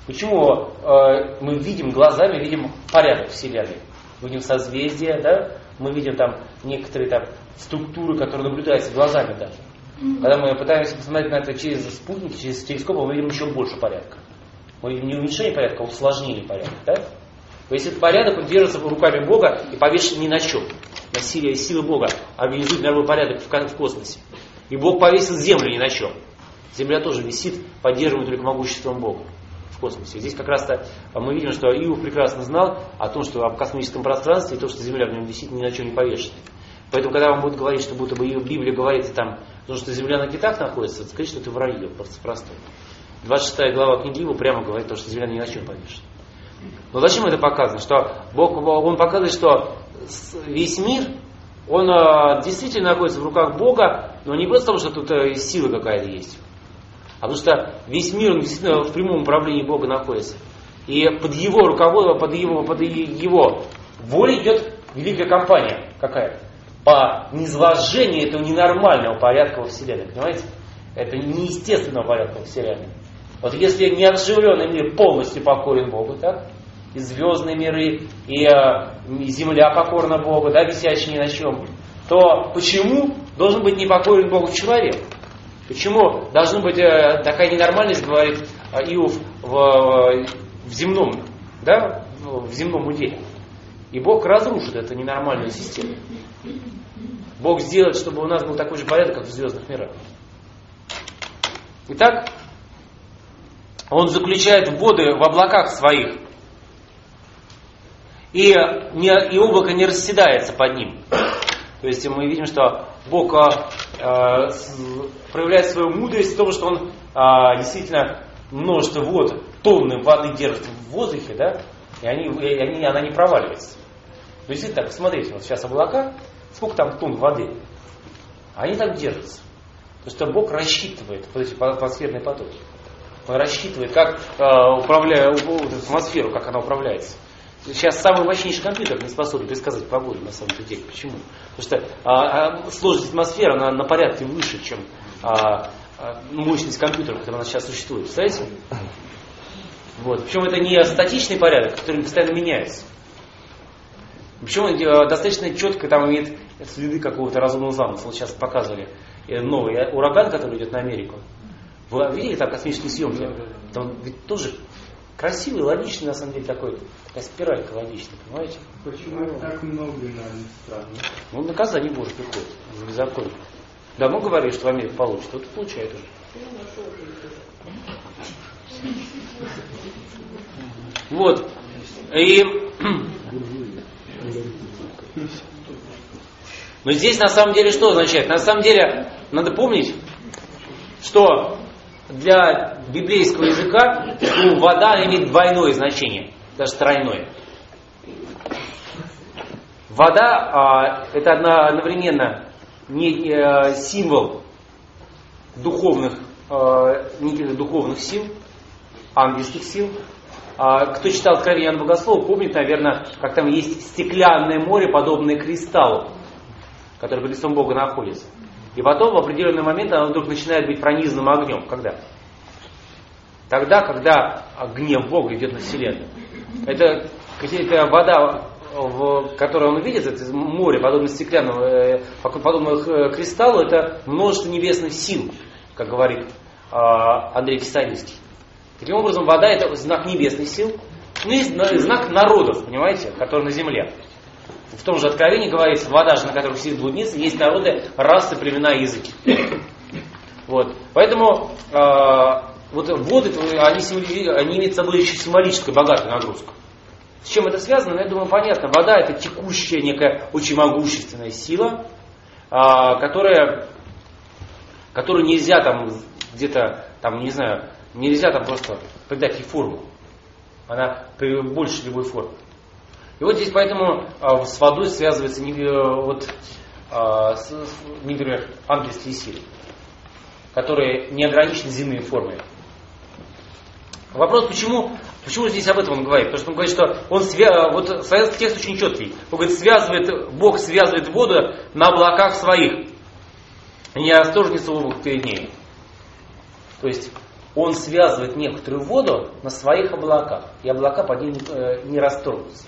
Почему мы видим глазами, видим порядок Вселенной? Мы видим созвездия, да? Мы видим там некоторые там структуры, которые наблюдаются глазами даже. Когда мы пытаемся посмотреть на это через спутники, через телескоп, мы видим еще больше порядка. Мы видим не уменьшение порядка, а усложнение порядка. Да? То есть этот порядок, он держится руками Бога и повешен ни на чем. На силы Бога организует мировой порядок в космосе. И Бог повесил землю ни на чем. Земля тоже висит, поддерживаемая только могуществом Бога в космосе. Здесь как раз-то мы видим, что Иов прекрасно знал о том, что в космическом пространстве и то, что Земля в нем висит, ни на чем не повешена. Поэтому, когда вам будут говорить, что будто бы Библия говорит там, что Земля на китах находится, скажите, что это вранье, просто простое. 26 глава книги Иова прямо говорит, что Земля ни на чем повешена. Но зачем это показано? Что Бог, он показывает, что весь мир, он действительно находится в руках Бога, но не просто потому, что тут сила какая-то есть, а потому что весь мир, он действительно в прямом управлении Бога находится. И под его руководством, под его волей идет великая кампания какая-то. По низложению этого ненормального порядка во Вселенной. Понимаете? Это неестественного порядка во Вселенной. Вот если неоживленный мир полностью покорен Богу, так? И звездные миры, и земля покорна Богу, да, висящая ни на чем, то почему должен быть непокорен Богу человек? Почему должна быть такая ненормальность, говорит Иов, в земном, да, в земном уделе? И Бог разрушит эту ненормальную систему. Бог сделает, чтобы у нас был такой же порядок, как в звездных мирах. Итак, Он заключает воды в облаках своих. И облако не расседается под ним. То есть мы видим, что Бог проявляет свою мудрость в том, что Он действительно множество вод, тонны воды держит в воздухе, да, и она не проваливается. То есть, так, посмотрите, вот сейчас облака, сколько там тонн воды, они так держатся. Потому что Бог рассчитывает вот эти атмосферные потоки. Он рассчитывает, как управляя атмосферу, как она управляется. Сейчас самый мощнейший компьютер не способен предсказать погоду на самом деле. Почему? Потому что сложность атмосферы она на порядке выше, чем мощность компьютера, который у нас сейчас существует. Представляете? Вот. Причем это не статичный порядок, который постоянно меняется. Причем достаточно четко там имеет следы какого-то разумного замысла. Вот сейчас показывали новый ураган, который идет на Америку. Вы видели там космические съемки? Там ведь тоже красивый, логичный, на самом деле, такая спиралька логичная, понимаете? Почему так много, наверное, стран? Ну, наказание Божье приходит за беззаконие. Давно говорили, что в Америке получит, вот получает уже. Вот. И но здесь на самом деле что означает? На самом деле надо помнить, что для библейского языка вода имеет двойное значение, даже тройное. Вода это одновременно не символ духовных, неких духовных сил, ангельских сил. Кто читал Откровение Иоанна Богослова, помнит, наверное, как там есть стеклянное море, подобное кристаллу, который под лицом Бога находится. И потом в определенный момент оно вдруг начинает быть пронизанным огнем. Когда? Тогда, когда гнев Бога идет на вселенную. Это какая-то вода, которую он видит, это море, подобно стеклянному, подобно кристаллу, это множество небесных сил, как говорит Андрей Кисаринский. Таким образом, вода это знак небесных сил, ну и знак народов, понимаете, которые на земле. В том же Откровении говорится, вода же, на которой сидит блудница, есть народы, расы, племена и языки. Вот. Поэтому вот воды, они имеют с собой еще символическую богатую нагрузку. С чем это связано? Я думаю, понятно. Вода это текущая, некая очень могущественная сила, которую нельзя там где-то, там, не знаю, нельзя там просто придать ей форму. Она больше любой формы. И вот здесь поэтому с водой связывается, например, ангельские силы, которые не ограничены земными формами. Вопрос, почему здесь об этом он говорит? Потому что он говорит, что вот славянский текст очень четкий. Он говорит, Бог связывает воду на облаках своих. И не растожнется облак перед ней. То есть Он связывает некоторую воду на своих облаках, и облака под ним не расторгнутся.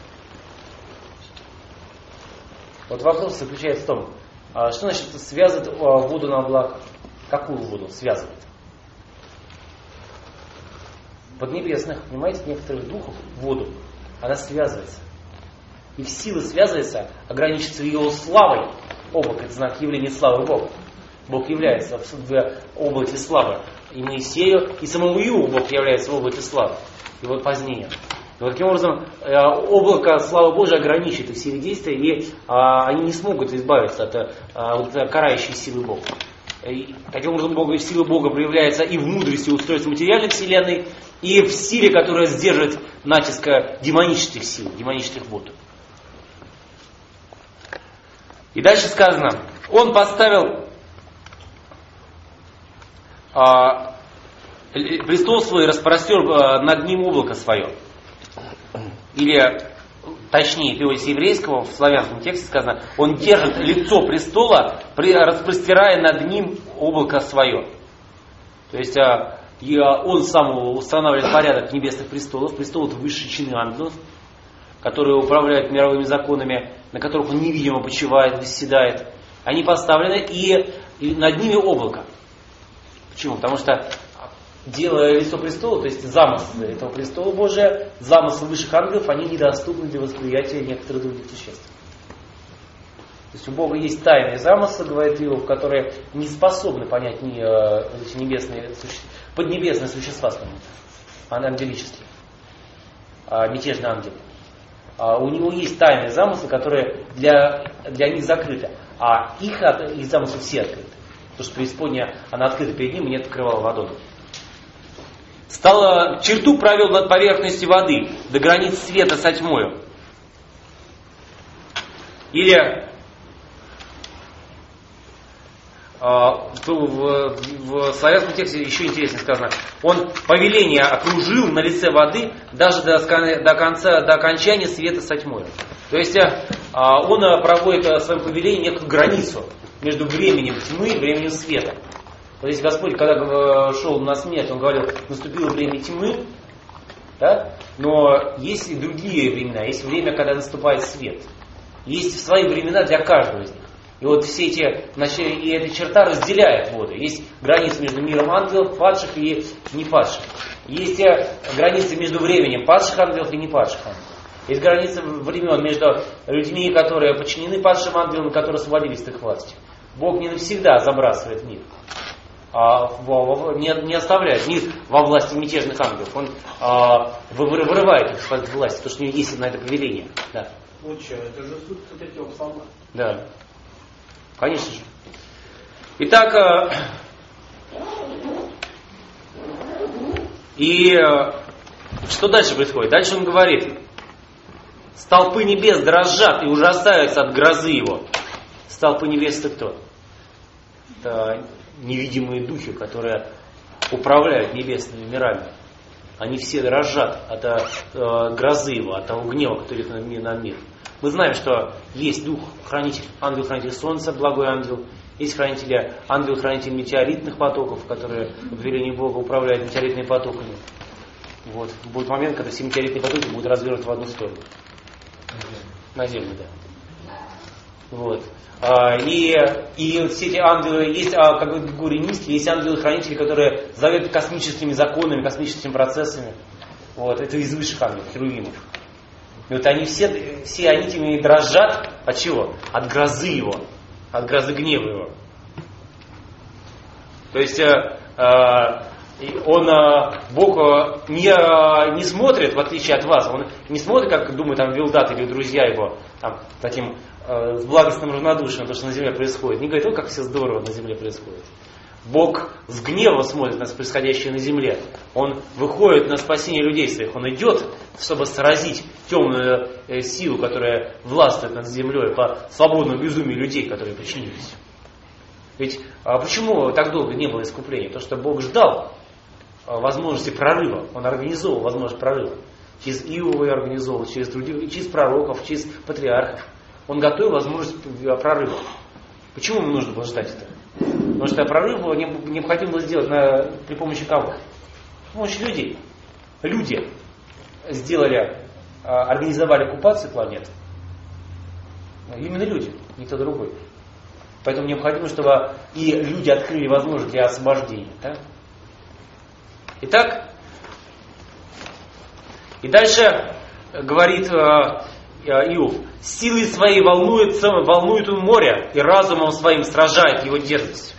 Вот вопрос заключается в том, что значит связывает воду на облаках? Какую воду связывает? Поднебесных, понимаете, некоторых духов воду, она связывается. Их сила связывается, ограничится ее славой. Облако — это знак явления славы Бога. Бог является в облаке славы и Моисею, и самому Иову Бог является в облаке славы. И вот позднее. И вот таким образом облако славы Божией ограничит их силы действия, и они не смогут избавиться от карающей силы Бога. И таким образом сила Бога проявляется и в мудрости устройства материальной вселенной, и в силе, которая сдерживает натиск демонических сил, демонических вод. И дальше сказано, он поставил престол свой и распростер над ним облако свое. Или, точнее, в переводе еврейского, в славянском тексте сказано, он держит лицо престола, распростирая над ним облако свое. То есть он сам устанавливает порядок небесных престолов. Престол — это высшие чины ангелов, которые управляют мировыми законами, на которых он невидимо почивает, восседает. Они поставлены, и над ними облако. Почему? Потому что, делая лицо престола, то есть замыслы этого престола Божия, замыслы высших ангелов, они недоступны для восприятия некоторых других существ. То есть у Бога есть тайные замыслы, говорит Иов, которые не способны понять ни эти небесные поднебесные существа, ангелические, мятежные ангелы. У него есть тайные замыслы, которые для них закрыты, а их замыслы все открыты. Потому что преисподняя, она открыта перед ним, и нет покрывала водой. Черту провел над поверхностью воды, до границ света со тьмою. Или в славянском тексте еще интереснее сказано, он повеление окружил на лице воды даже до окончания света со тьмой. То есть он проводит в своем повелении некую границу между временем тьмы и временем света. Вот здесь Господь, когда шел на смерть, он говорил, наступило время тьмы, да? Но есть и другие времена, есть время, когда наступает свет. Есть свои времена для каждого из них. И вот все эти, и эта черта разделяет воды. Есть граница между миром ангелов, падших и непадших. Есть границы между временем падших ангелов и непадших ангелов. Есть граница времен между людьми, которые подчинены падшим ангелам, и которые освободились от их власти. Бог не навсегда забрасывает мир, не оставляет мир во власти мятежных ангелов. Он вырывает их из власти, потому что у него есть на это повеление. Да. Вот что, это же суть вот этих псалмов. Да. Конечно же. Итак, и что дальше происходит? Дальше он говорит, столпы небес дрожат и ужасаются от грозы его. Столпы небес — это кто? Это невидимые духи, которые управляют небесными мирами. Они все дрожат от грозы его, от того гнева, который идет над мир. Мы знаем, что есть дух-хранитель, ангел-хранитель солнца, благой ангел. Есть ангел-хранитель метеоритных потоков, которые по повелению Бога управляют метеоритными потоками. Вот. Будет момент, когда все метеоритные потоки будут развернуты в одну сторону. На землю, да. Вот. И все эти ангелы, есть, как бы говорю, низкие, есть ангелы-хранители, которые заведуют космическими законами, космическими процессами. Вот. Это из высших ангелов, херувимов. И вот они все они этими дрожат. От чего? От грозы его. От грозы гнева его. То есть Бог не смотрит, в отличие от вас, он не смотрит, как думают там Вилдат или друзья его, там, таким с благостным равнодушием, то, что на земле происходит. Не говорит, как все здорово на земле происходит. Бог с гневом смотрит на происходящее на земле. Он выходит на спасение людей своих. Он идет, чтобы сразить темную силу, которая властвует над землей по свободному безумию людей, которые подчинились. Ведь почему так долго не было искупления? Потому что Бог ждал возможности прорыва. Он организовал возможность прорыва. Через Иова организовал, через других, через пророков, через патриархов. Он готовил возможность прорыва. Почему ему нужно было ждать это? Потому что прорыв его необходимо было сделать при помощи кого? При помощи людей. Люди организовали оккупацию планеты. Именно люди, никто другой. Поэтому необходимо, чтобы и люди открыли возможность для освобождения. Да? Итак, и дальше говорит Иов: силой своей волнует он море, и разумом своим сражает его дерзость.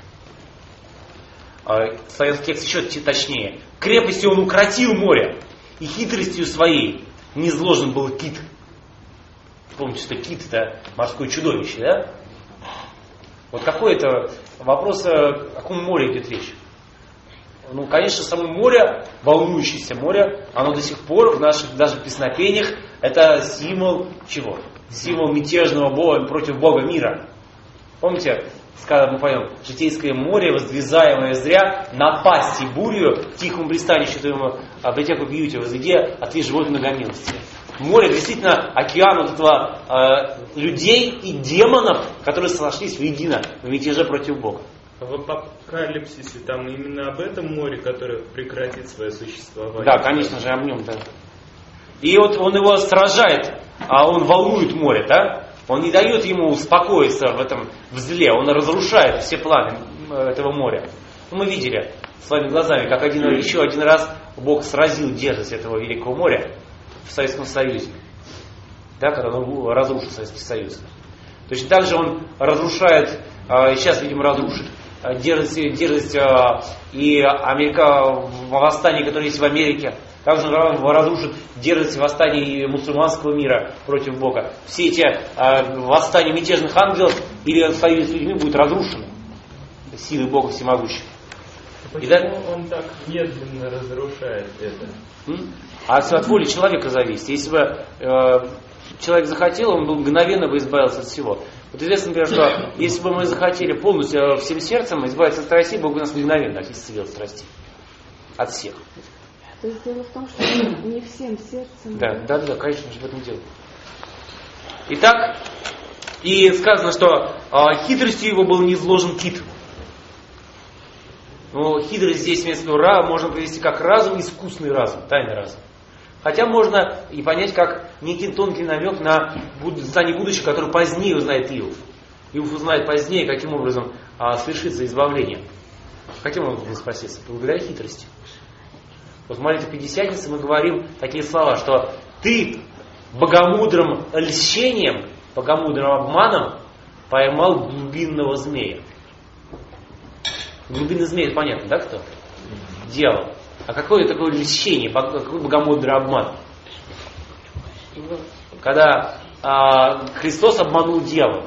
Славянский текст еще точнее. Крепостью он укротил море, и хитростью своей низложен был кит. Помните, что кит это морское чудовище, да? Вот какой это вопрос, о каком море идет речь? Ну, конечно, само море, волнующееся море, оно до сих пор в наших даже песнопениях, это символ чего? Символ мятежного Бога против Бога мира. Помните, мы поем: житейское море, воздвизаемое зря, напасти бурью, тихому пристанищу твоему, обретяку бьюте, возведе, ответь живот многомилости. Море действительно океан вот этого людей и демонов, которые сошлись воедино в мятеже против Бога. В Апокалипсисе там именно об этом море, которое прекратит свое существование. Да, конечно же, об нем, да. И вот он его сражает, а он волнует море, да? Он не дает ему успокоиться в этом зле, он разрушает все планы этого моря. Мы видели своими глазами, как еще один раз Бог сразил дерзость этого великого моря в Советском Союзе. Да, когда он разрушил Советский Союз. Точно так же он разрушает, сейчас, видимо, разрушит дерзость и восстание, которое есть в Америке. Также он разрушит дерзость восстания и мусульманского мира против Бога. Все эти восстания мятежных ангелов или в союзе с людьми будут разрушены силой Бога всемогущего. Почему он так медленно разрушает это? А от воли человека зависит. Если бы человек захотел, он бы мгновенно избавился от всего. Вот известно, например, что если бы мы захотели полностью всем сердцем избавиться от страстей, Бог бы нас мгновенно исцелил от страстей. От всех. То есть дело в том, что не всем сердцем. Да, конечно же, в этом дело. Итак, и сказано, что хитростью его был низложен кит. Но хитрость здесь вместо можно привести как разум, искусный разум, тайный разум. Хотя можно и понять как некий тонкий намек на знание будущего, который позднее узнает Иов. Иов узнает позднее, каким образом свершится избавление. Каким образом спастись? Благодаря хитрости. Вот в молитве Пятидесятницы мы говорим такие слова, что ты богомудрым льщением, богомудрым обманом поймал глубинного змея. Глубинный змей, это понятно, да, кто? Дьявол. А какое такое льщение, какой богомудрый обман? Когда Христос обманул дьявола.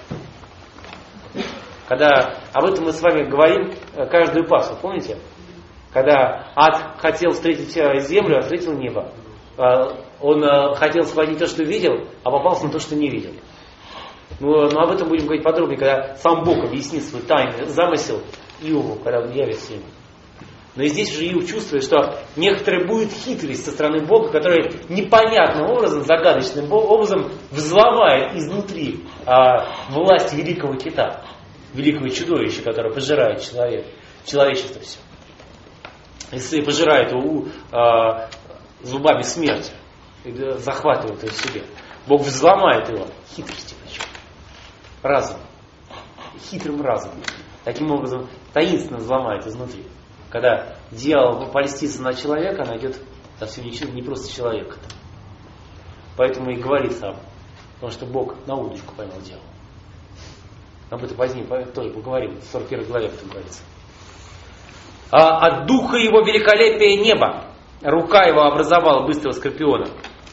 Когда об этом мы с вами говорим каждую Пасху, помните? Когда ад хотел встретить землю, а встретил небо. Он хотел схватить то, что видел, а попался на то, что не видел. Но об этом будем говорить подробнее, когда сам Бог объяснит свой тайный замысел Иову, когда он явится ему. Но и здесь уже Иов чувствует, что некоторая будет хитрость со стороны Бога, которая непонятным образом, загадочным образом взломает изнутри власть великого кита, великого чудовища, которое пожирает человечество все. Если пожирает его зубами смерти и захватывает его в себе, Бог взломает его хитростью, причем разум, хитрым разумом. Таким образом таинственно взломает изнутри. Когда дьявол польстится на человека, найдет совсем не просто человека. Поэтому и говорит сам, потому что Бог на удочку поймал дьявола. Об этом позднее тоже поговорим, в 41 главе об этом говорится. От духа его великолепия неба, рука его образовала быстрого скорпиона.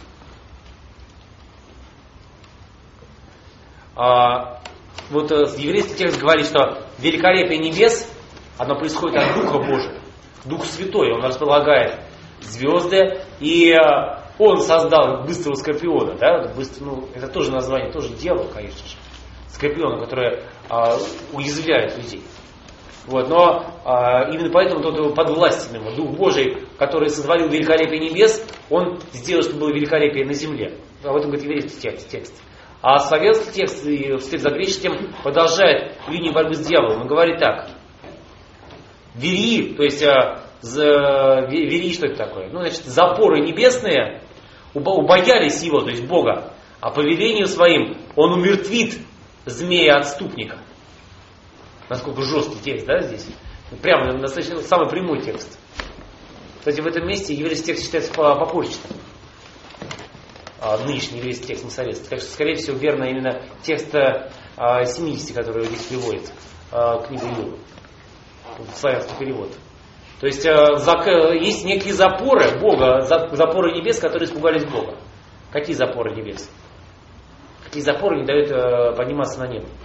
Вот еврейский текст говорит, что великолепие небес, оно происходит от Духа Божия. Дух Святой, он располагает звезды, и он создал быстрого скорпиона. Да? Это тоже название, тоже дьявол, конечно же. Скорпиона, который уязвляет людей. Вот, но именно поэтому тот подвластен ему. Дух Божий, который сотворил великолепие небес, он сделал, чтобы было великолепие на земле. Об этом говорит еврейский текст. А славянский текст вслед за греческим продолжает линию борьбы с дьяволом. Он говорит так. Верии, то есть верии, что это такое? Ну, значит, запоры небесные убоялись его, то есть Бога, а по велению своим он умертвит змея-отступника. Насколько жесткий текст, да, здесь? Прямо, достаточно, самый прямой текст. Кстати, в этом месте еврейский текст считается попорчатым. Нынешний еврейский текст, не советский. Так что, скорее всего, верно именно текст 70, который здесь приводит, книга Иова, славянский перевод. То есть есть некие запоры Бога, запоры небес, которые испугались Бога. Какие запоры небес? Какие запоры не дают подниматься на небо?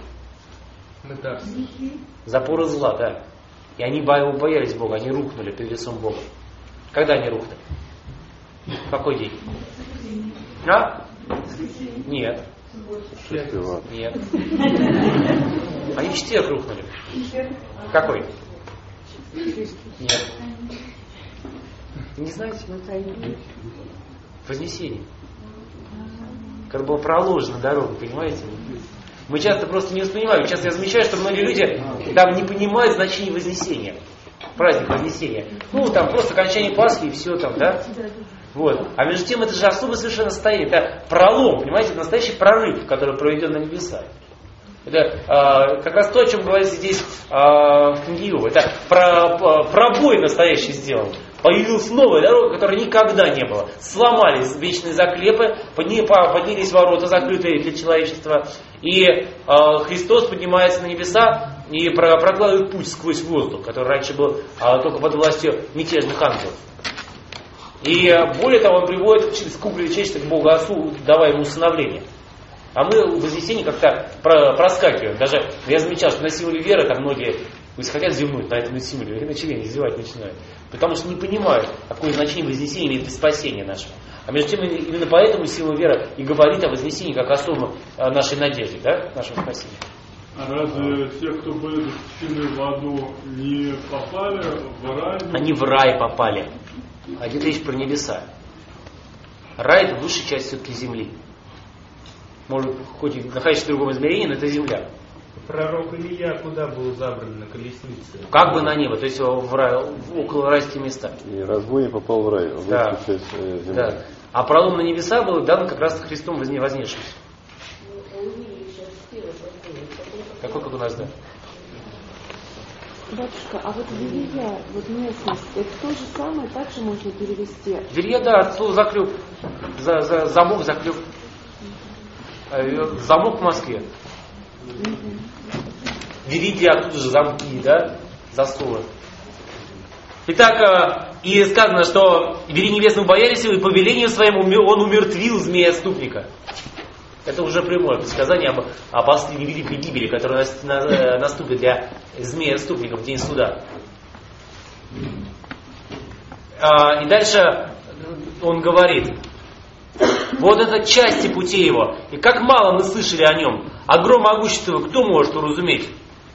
Запоры зла, да. И они боялись Бога, они рухнули перед лицом Бога. Когда они рухнули? В какой день? А? Нет. Нет. Они в четверг рухнули. Какой? Нет. Не знаете? Вознесение. Как было проложена дорога, понимаете? Мы часто просто не воспринимаем. Часто я замечаю, что многие люди там не понимают значение Вознесения. Праздник Вознесения. Ну, там просто окончание Пасхи и все там, да? Вот. А между тем это же особое совершенно состояние. Это пролом, понимаете? Это настоящий прорыв, который проведен на небесах. Это как раз то, о чем говорится здесь в книге Иова. Это пробой настоящий сделан. Появилась новая дорога, которой никогда не было. Сломались вечные заклепы, поднялись ворота, закрытые для человечества. И Христос поднимается на небеса и прокладывает путь сквозь воздух, который раньше был только под властью мятежных ангелов. И более того, он приводит через купленное человечество к Богу Отцу, давая ему усыновление. А мы в Вознесении как-то проскакиваем. Даже я замечал, что на символе веры там многие хотят зевнуть на этом символе, и начали зевать начинают. Потому что не понимают, какое значение Вознесения имеет для спасения нашего. А между тем, именно поэтому символ веры и говорит о Вознесении как особом нашей надежде, да, нашего спасения. А разве те, кто были запущены в аду, не попали в рай? Они в рай попали. А идет речь про небеса. Рай — это высшая часть все-таки земли. Может, хоть и находящийся в другом измерении, но это земля. Пророк Илья куда был забран на колеснице? Как бы на небо, то есть в рай, около райских места. И разбойник попал в рай, в да. часть земли. Да. А пролом на небеса был дан как раз Христом вознесшимся. Какой, как у нас, да? Батюшка, а вот Верия, вот местность, это то же самое, так же можно перевести? Верия, да, слово заклеп. Замок, заклеп. Замок в Москве. Веридия, оттуда же замки, да? Засовы. Итак, и сказано, что Вери небесного боялись его, и по велению своему он умертвил змея-отступника. Это уже прямое предсказание об последней великой гибели, которая наступит для змея-отступников в день суда. И дальше он говорит: вот это части пути его, и как мало мы слышали о нем, о гром могущества кто может уразуметь?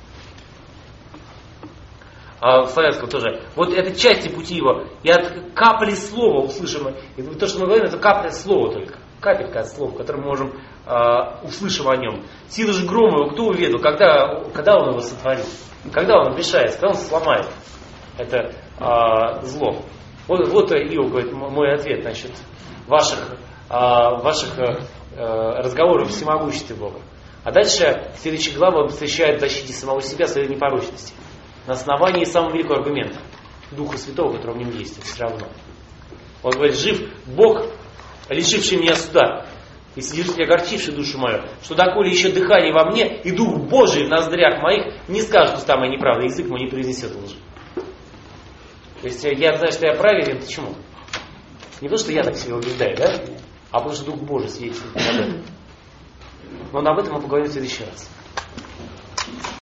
В славянском тоже. Вот это части пути его, и от капли слова услышим. И то, что мы говорим, это капля слова только. Капелька от слова, которую мы можем услышим о нем. Силы же грома его кто увидел, когда он его сотворит? Когда он вмешается, когда он сломает это зло. Вот Иов говорит, мой ответ насчет ваших разговоров о всемогуществе Бога. А дальше следующая глава посвящает защите самого себя, своей непорочности. На основании самого великого аргумента Духа Святого, который в нем есть, это все равно. Он говорит: жив Бог, лишивший меня суда, и содержитель, огорчивший душу мою, что доколе еще дыхание во мне, и Дух Божий в ноздрях моих, не скажет уста моя неправда, язык мой не произнесет лжи. То есть я знаю, что я праведен, почему? Не то, что я так себя убеждаю, да? А потому что Дух Божий свидетельствует об этом. Но об этом мы поговорим в следующий раз.